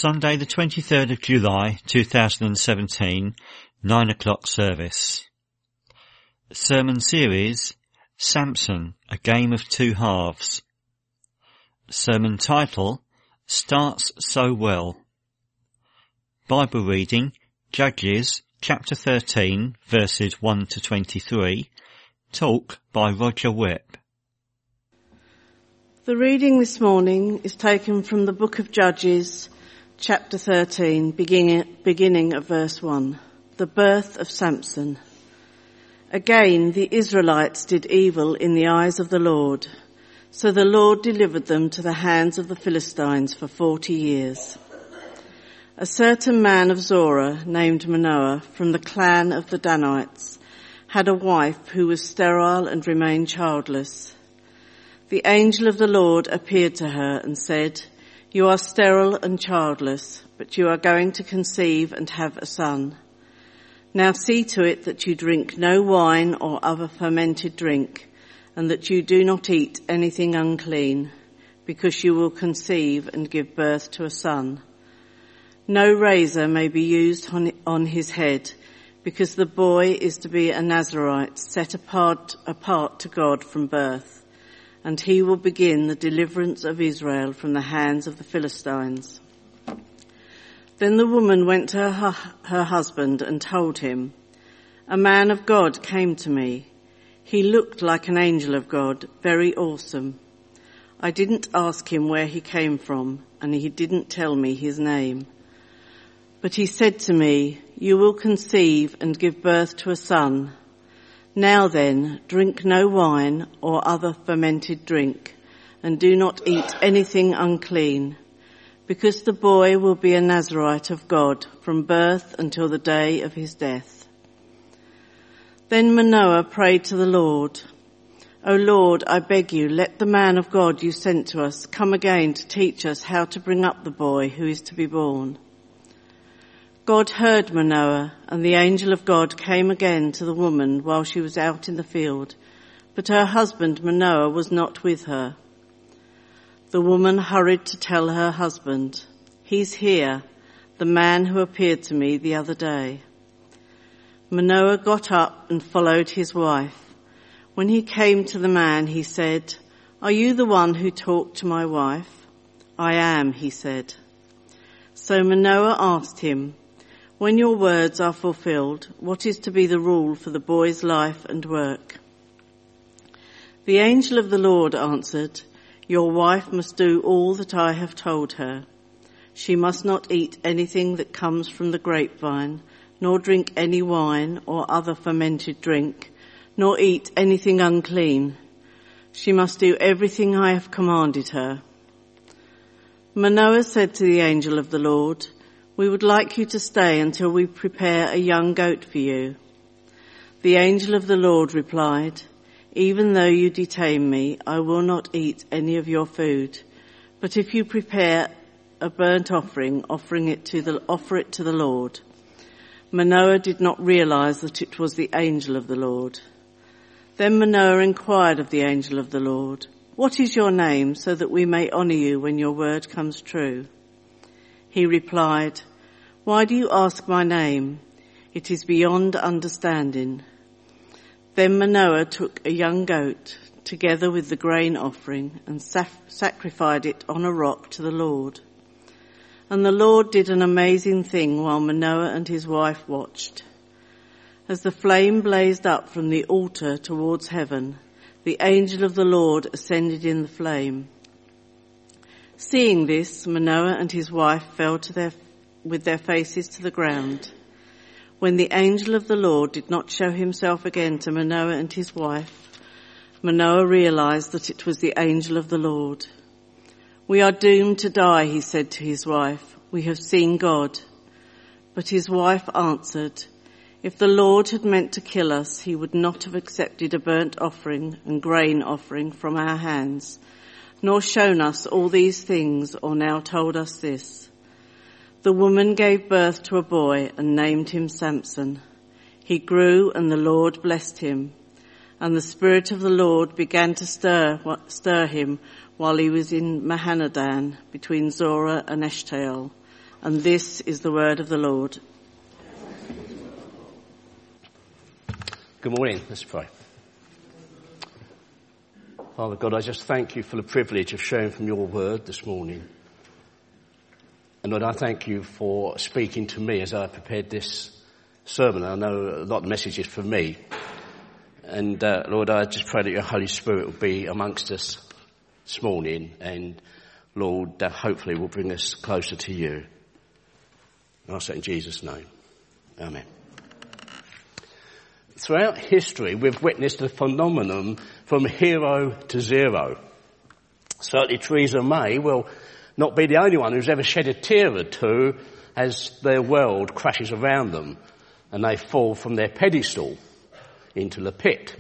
Sunday the 23rd of July 2017, 9 o'clock service. Sermon series, Samson, a Game of Two Halves. Sermon title, Starts So Well. Bible reading, Judges chapter 13 verses 1 to 23. Talk by Roger Webb. The reading this morning is taken from the book of Judges, chapter 13, beginning at verse 1. The birth of Samson. Again, the Israelites did evil in the eyes of the Lord. So the Lord delivered them to the hands of the Philistines for 40 years. A certain man of Zorah named Manoah from the clan of the Danites had a wife who was sterile and remained childless. The angel of the Lord appeared to her and said, "You are sterile and childless, but you are going to conceive and have a son. Now see to it that you drink no wine or other fermented drink, and that you do not eat anything unclean, because you will conceive and give birth to a son. No razor may be used on his head, because the boy is to be a Nazarite, set apart to God from birth. And he will begin the deliverance of Israel from the hands of the Philistines." Then the woman went to her husband and told him, "A man of God came to me. He looked like an angel of God, very awesome. I didn't ask him where he came from, and he didn't tell me his name. But he said to me, 'You will conceive and give birth to a son. Now then, drink no wine or other fermented drink, and do not eat anything unclean, because the boy will be a Nazarite of God from birth until the day of his death.' Then Manoah prayed to the Lord, 'O Lord, I beg you, let the man of God you sent to us come again to teach us how to bring up the boy who is to be born.' God heard Manoah, and the angel of God came again to the woman while she was out in the field, but her husband Manoah was not with her. The woman hurried to tell her husband, 'He's here, the man who appeared to me the other day.' Manoah got up and followed his wife. When he came to the man, he said, 'Are you the one who talked to my wife?' 'I am,' he said. So Manoah asked him, 'When your words are fulfilled, what is to be the rule for the boy's life and work?' The angel of the Lord answered, 'Your wife must do all that I have told her. She must not eat anything that comes from the grapevine, nor drink any wine or other fermented drink, nor eat anything unclean. She must do everything I have commanded her.' Manoah said to the angel of the Lord, 'We would like you to stay until we prepare a young goat for you.' The angel of the Lord replied, 'Even though you detain me, I will not eat any of your food. But if you prepare a burnt offering, offer it to the Lord.' Manoah did not realize that it was the angel of the Lord. Then Manoah inquired of the angel of the Lord, 'What is your name, so that we may honor you when your word comes true?' He replied, 'Why do you ask my name? It is beyond understanding.' Then Manoah took a young goat, together with the grain offering, and sacrificed it on a rock to the Lord. And the Lord did an amazing thing while Manoah and his wife watched. As the flame blazed up from the altar towards heaven, the angel of the Lord ascended in the flame. Seeing this, Manoah and his wife fell with their faces to the ground. When the angel of the Lord did not show himself again to Manoah and his wife, Manoah realized that it was the angel of the Lord. 'We are doomed to die,' he said to his wife. 'We have seen God.' But his wife answered, 'If the Lord had meant to kill us, he would not have accepted a burnt offering and grain offering from our hands, nor shown us all these things, or now told us this.' The woman gave birth to a boy and named him Samson. He grew, and the Lord blessed him. And the Spirit of the Lord began to stir him while he was in Mahanadan, between Zorah and Eshtaol. And this is the word of the Lord. Good morning. Let's pray. Father God, I just thank you for the privilege of sharing from your word this morning. And Lord, I thank you for speaking to me as I prepared this sermon. I know a lot of the message is for me. And Lord, I just pray that your Holy Spirit will be amongst us this morning. And Lord, hopefully will bring us closer to you. And I say in Jesus' name. Amen. Throughout history, we've witnessed a phenomenon from hero to zero. Certainly Theresa May will not be the only one who's ever shed a tear or two as their world crashes around them and they fall from their pedestal into the pit.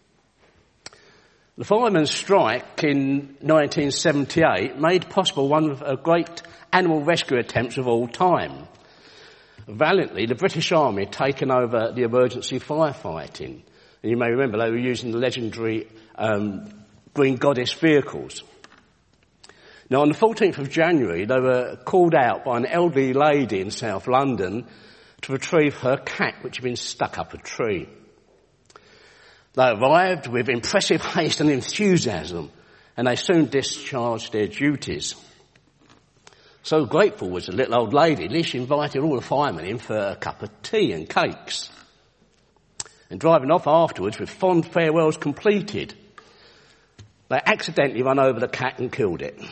The firemen's strike in 1978 made possible one of the great animal rescue attempts of all time. Valiantly, the British Army had taken over the emergency firefighting. And you may remember they were using the legendary Green Goddess vehicles. Now, on the 14th of January, they were called out by an elderly lady in South London to retrieve her cat, which had been stuck up a tree. They arrived with impressive haste and enthusiasm, and they soon discharged their duties. So grateful was the little old lady, at least she invited all the firemen in for a cup of tea and cakes. And driving off afterwards with fond farewells completed, they accidentally run over the cat and killed it.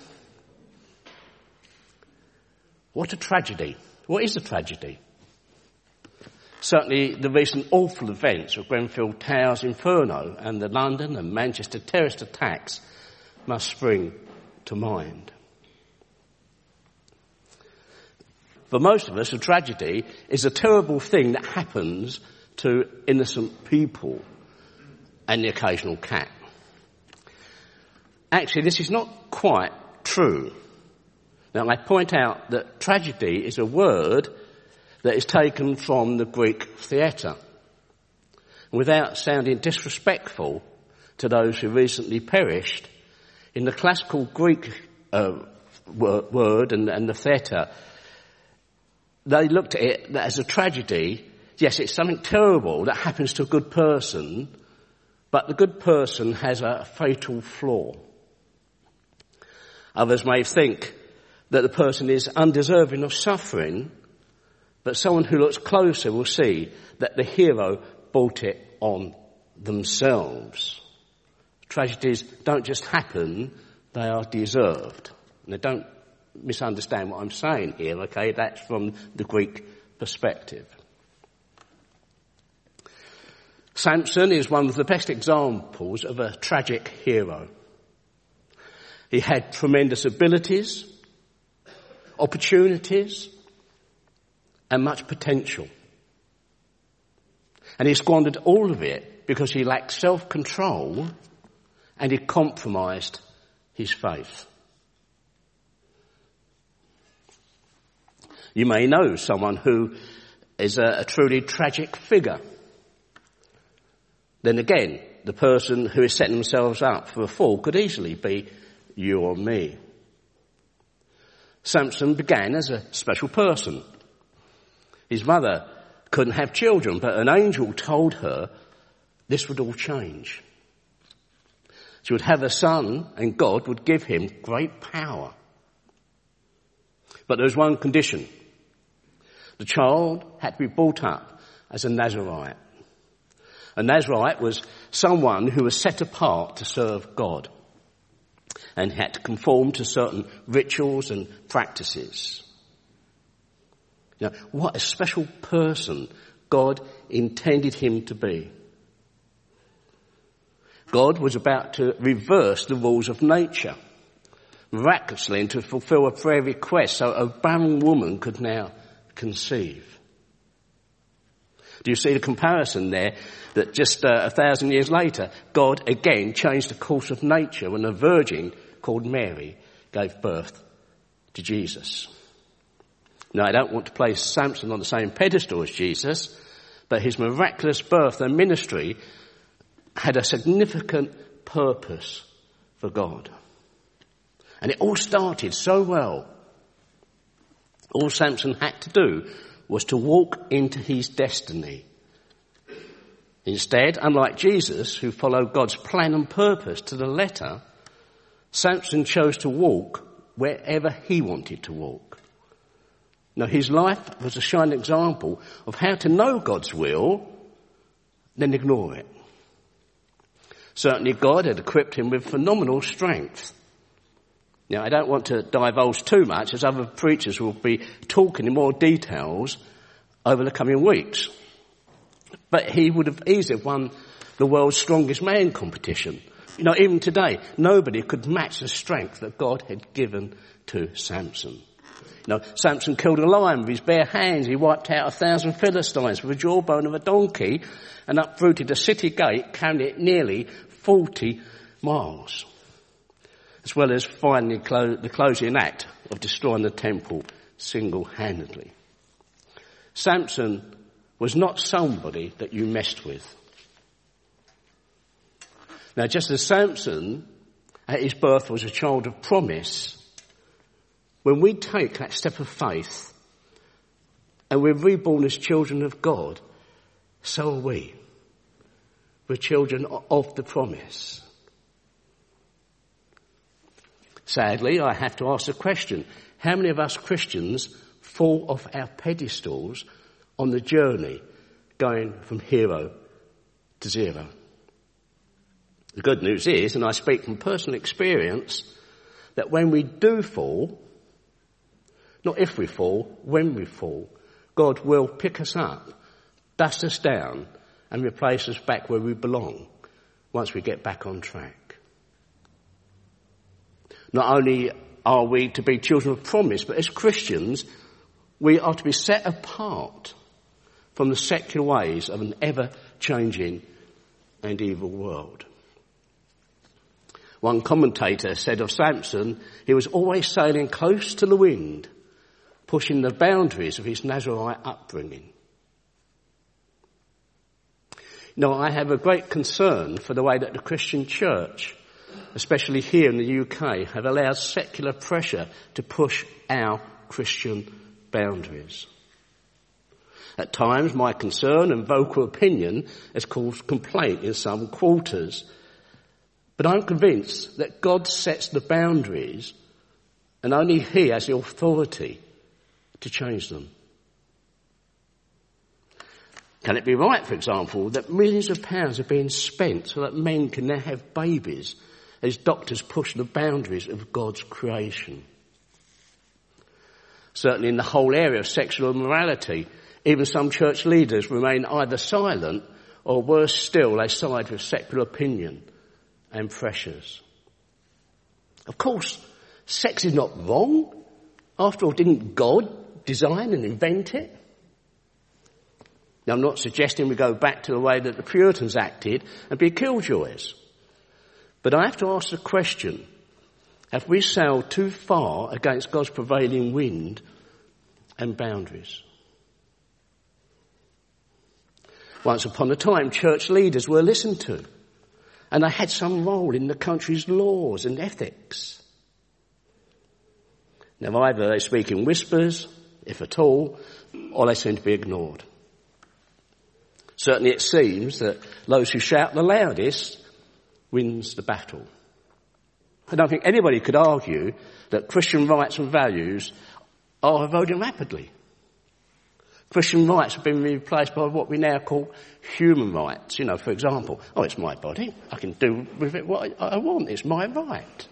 What a tragedy. What is a tragedy? Certainly the recent awful events of Grenfell Tower's Inferno and the London and Manchester terrorist attacks must spring to mind. For most of us, a tragedy is a terrible thing that happens to innocent people and the occasional cat. Actually, this is not quite true. Now, I point out that tragedy is a word that is taken from the Greek theatre. Without sounding disrespectful to those who recently perished, in the classical Greek word and the theatre, they looked at it as a tragedy. Yes, it's something terrible that happens to a good person, but the good person has a fatal flaw. Others may think that the person is undeserving of suffering, but someone who looks closer will see that the hero brought it on themselves. Tragedies don't just happen, they are deserved. Now don't misunderstand what I'm saying here, okay? That's from the Greek perspective. Samson is one of the best examples of a tragic hero. He had tremendous abilities, opportunities, and much potential. And he squandered all of it because he lacked self-control and he compromised his faith. You may know someone who is a truly tragic figure. Then again, the person who is setting themselves up for a fall could easily be you or me. Samson began as a special person. His mother couldn't have children, but an angel told her this would all change. She would have a son and God would give him great power. But there was one condition. The child had to be brought up as a Nazarite. A Nazarite was someone who was set apart to serve God and had to conform to certain rituals and practices. Now, what a special person God intended him to be. God was about to reverse the rules of nature, miraculously, and to fulfill a prayer request so a barren woman could now conceive. Do you see the comparison there? That just 1,000 years later, God again changed the course of nature when a virgin called Mary gave birth to Jesus. Now, I don't want to place Samson on the same pedestal as Jesus, but his miraculous birth and ministry had a significant purpose for God. And it all started so well. All Samson had to do was to walk into his destiny. Instead, unlike Jesus, who followed God's plan and purpose to the letter, Samson chose to walk wherever he wanted to walk. Now, his life was a shining example of how to know God's will, then ignore it. Certainly, God had equipped him with phenomenal strength. Now, I don't want to divulge too much, as other preachers will be talking in more details over the coming weeks. But he would have easily won the world's strongest man competition. You know, even today, nobody could match the strength that God had given to Samson. You know, Samson killed a lion with his bare hands. He wiped out 1,000 Philistines with the jawbone of a donkey and uprooted a city gate, carrying it nearly 40 miles. As well as finally the closing act of destroying the temple single-handedly. Samson was not somebody that you messed with. Now, just as Samson at his birth was a child of promise, when we take that step of faith and we're reborn as children of God, so are we. We're children of the promise. Sadly, I have to ask the question, how many of us Christians fall off our pedestals on the journey going from hero to zero? The good news is, and I speak from personal experience, that when we do fall, not if we fall, when we fall, God will pick us up, dust us down, and replace us back where we belong once we get back on track. Not only are we to be children of promise, but as Christians, we are to be set apart from the secular ways of an ever-changing and evil world. One commentator said of Samson, he was always sailing close to the wind, pushing the boundaries of his Nazarite upbringing. Now, I have a great concern for the way that the Christian church, especially here in the UK, have allowed secular pressure to push our Christian boundaries. At times, my concern and vocal opinion has caused complaint in some quarters. But I'm convinced that God sets the boundaries and only He has the authority to change them. Can it be right, for example, that millions of pounds are being spent so that men can now have babies as doctors push the boundaries of God's creation? Certainly in the whole area of sexual immorality, even some church leaders remain either silent or worse still, they side with secular opinion and pressures. Of course, sex is not wrong. After all, didn't God design and invent it? Now, I'm not suggesting we go back to the way that the Puritans acted and be killjoys. But I have to ask the question, have we sailed too far against God's prevailing wind and boundaries? Once upon a time, church leaders were listened to, and they had some role in the country's laws and ethics. Now, either they speak in whispers, if at all, or they seem to be ignored. Certainly it seems that those who shout the loudest wins the battle. I don't think anybody could argue that Christian rights and values are eroding rapidly. Christian rights have been replaced by what we now call human rights. You know, for example, it's my body. I can do with it what I want. It's my right.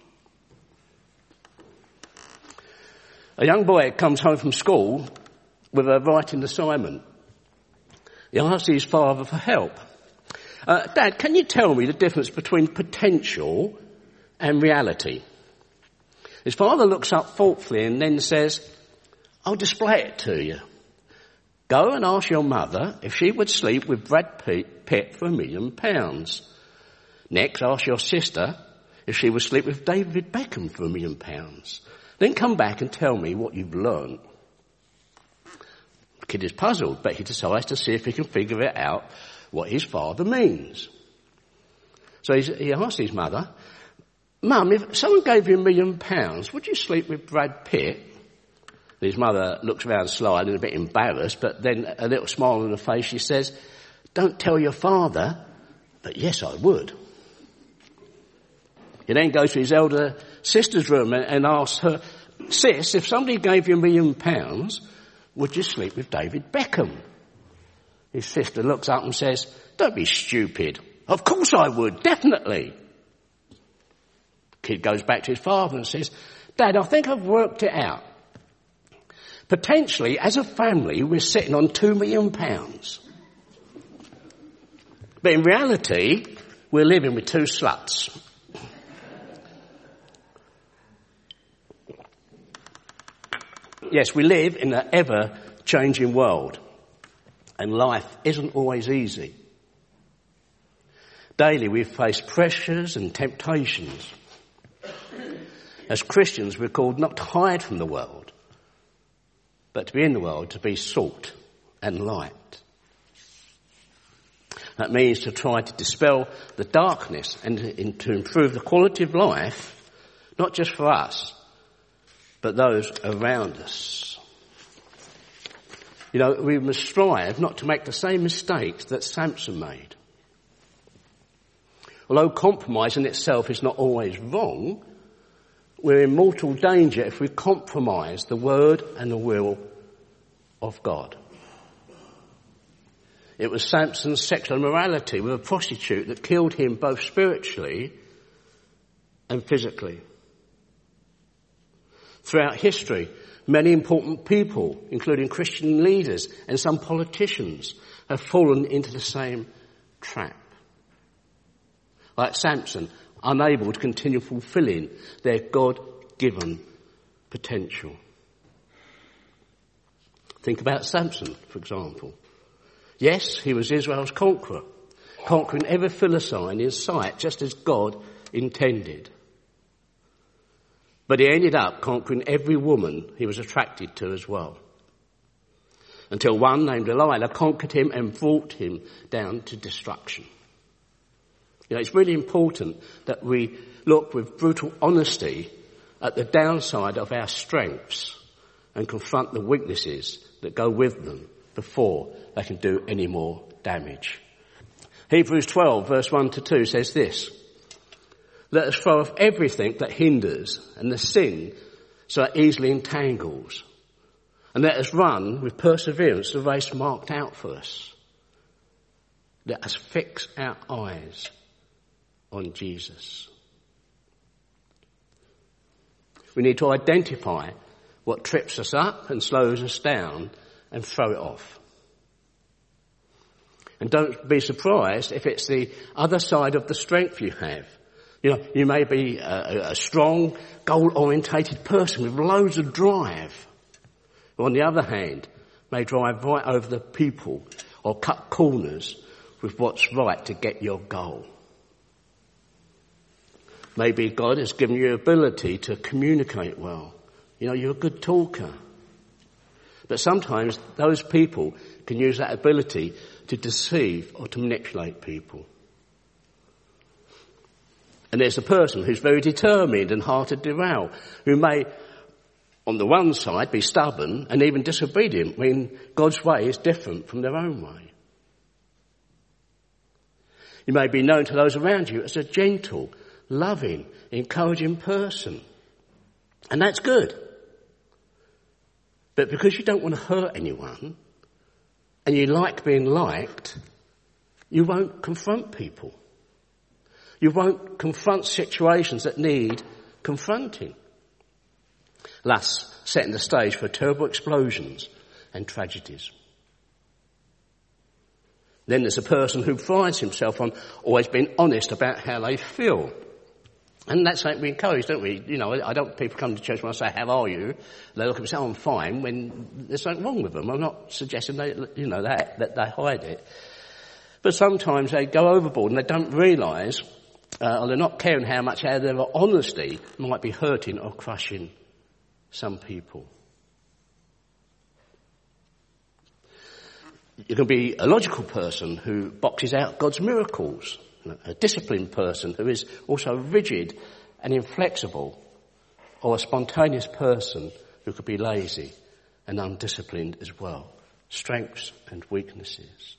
A young boy comes home from school with a writing assignment. He asks his father for help. Dad, can you tell me the difference between potential and reality? His father looks up thoughtfully and then says, I'll display it to you. Go and ask your mother if she would sleep with Brad Pitt for £1 million. Next, ask your sister if she would sleep with David Beckham for £1 million. Then come back and tell me what you've learned. The kid is puzzled, but he decides to see if he can figure it out what his father means. So he asks his mother, Mum, if someone gave you £1 million, would you sleep with Brad Pitt? His mother looks around slyly and a bit embarrassed, but then a little smile on her face, she says, "Don't tell your father, but yes, I would." He then goes to his elder sister's room and asks her, "Sis, if somebody gave you £1 million, would you sleep with David Beckham?" His sister looks up and says, "Don't be stupid. Of course I would, definitely." The kid goes back to his father and says, "Dad, I think I've worked it out. Potentially, as a family, we're sitting on £2 million. But in reality, we're living with 2 sluts." Yes, we live in an ever-changing world, and life isn't always easy. Daily we face pressures and temptations. As Christians, we're called not to hide from the world, but to be in the world, to be salt and light. That means to try to dispel the darkness and to improve the quality of life, not just for us, but those around us. You know, we must strive not to make the same mistakes that Samson made. Although compromise in itself is not always wrong, we're in mortal danger if we compromise the word and the will of God. It was Samson's sexual immorality with a prostitute that killed him both spiritually and physically. Throughout history, many important people, including Christian leaders and some politicians, have fallen into the same trap. Like Samson, unable to continue fulfilling their God-given potential. Think about Samson, for example. Yes, he was Israel's conqueror, conquering every Philistine in sight, just as God intended. But he ended up conquering every woman he was attracted to as well. Until one named Delilah conquered him and brought him down to destruction. You know, it's really important that we look with brutal honesty at the downside of our strengths and confront the weaknesses that go with them before they can do any more damage. Hebrews 12 verse 1 to 2 says this: "Let us throw off everything that hinders and the sin so it easily entangles. And let us run with perseverance the race marked out for us. Let us fix our eyes on Jesus." We need to identify what trips us up and slows us down and throw it off. And don't be surprised if it's the other side of the strength you have. You know, you may be a strong, goal-orientated person with loads of drive. Or on the other hand, may drive right over the people or cut corners with what's right to get your goal. Maybe God has given you ability to communicate well. You know, you're a good talker. But sometimes those people can use that ability to deceive or to manipulate people. And there's a person who's very determined and hard to derail, who may, on the one side, be stubborn and even disobedient when God's way is different from their own way. You may be known to those around you as a gentle, loving, encouraging person. And that's good. But because you don't want to hurt anyone, and you like being liked, you won't confront people. You won't confront situations that need confronting, thus setting the stage for terrible explosions and tragedies. Then there's a person who prides himself on always being honest about how they feel. And that's something we encourage, don't we? You know, I don't want people come to church when I say, "How are you?" They look at me and say, "Oh, I'm fine," when there's something wrong with them. I'm not suggesting that they hide it. But sometimes they go overboard and they don't realise, or they're not caring how much out of their honesty might be hurting or crushing some people. You can be a logical person who boxes out God's miracles, a disciplined person who is also rigid and inflexible, or a spontaneous person who could be lazy and undisciplined as well. Strengths and weaknesses.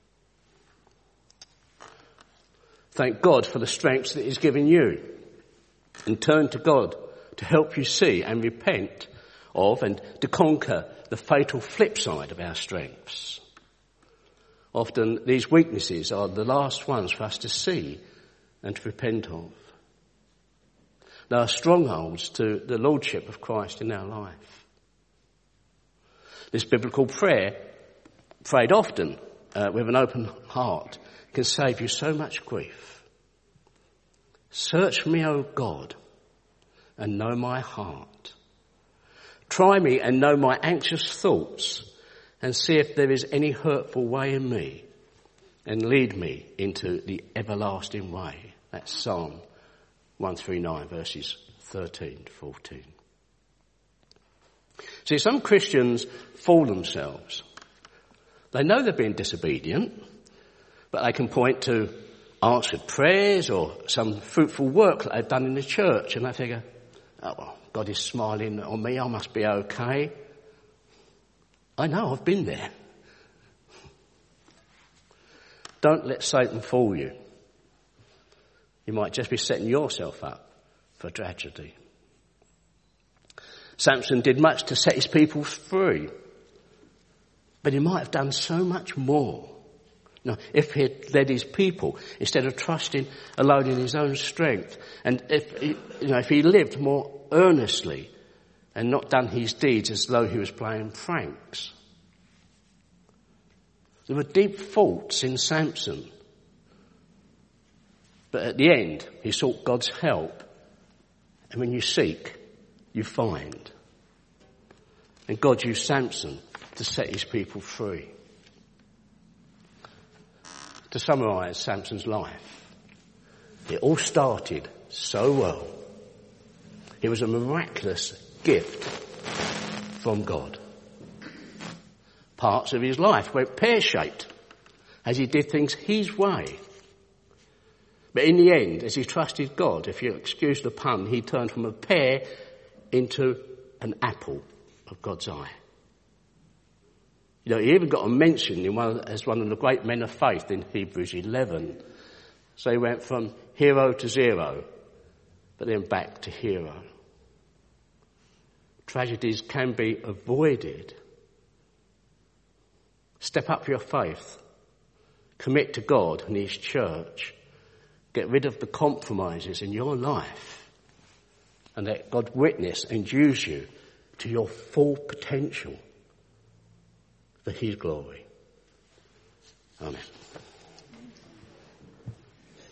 Thank God for the strengths that he's given you, and turn to God to help you see and repent of and to conquer the fatal flip side of our strengths. Often these weaknesses are the last ones for us to see and to repent of. They are strongholds to the lordship of Christ in our life. This biblical prayer, prayed often with an open heart, can save you so much grief. Search me, O God, and know my heart. Try me and know my anxious thoughts, and see if there is any hurtful way in me, and lead me into the everlasting way. That's Psalm 139, verses 13 to 14. See, some Christians fool themselves. They know they're being disobedient, but they can point to answered prayers or some fruitful work that they've done in the church, and they figure, oh, well, God is smiling on me, I must be okay. I know, I've been there. Don't let Satan fool you. You might just be setting yourself up for tragedy. Samson did much to set his people free, but he might have done so much more. Now, if he had led his people instead of trusting alone in his own strength, and if he lived more earnestly and not done his deeds as though he was playing pranks. There were deep faults in Samson, but at the end he sought God's help, and when you seek, you find. And God used Samson to set his people free. To summarise Samson's life, it all started so well. It was a miraculous gift from God. Parts of his life went pear-shaped as he did things his way. But in the end, as he trusted God, if you excuse the pun, he turned from a pear into an apple of God's eye. You know, he even got a mention as one of the great men of faith in Hebrews 11. So he went from hero to zero, but then back to hero. Tragedies can be avoided. Step up your faith. Commit to God and his church. Get rid of the compromises in your life. And let God witness and use you to your full potential for his glory. Amen.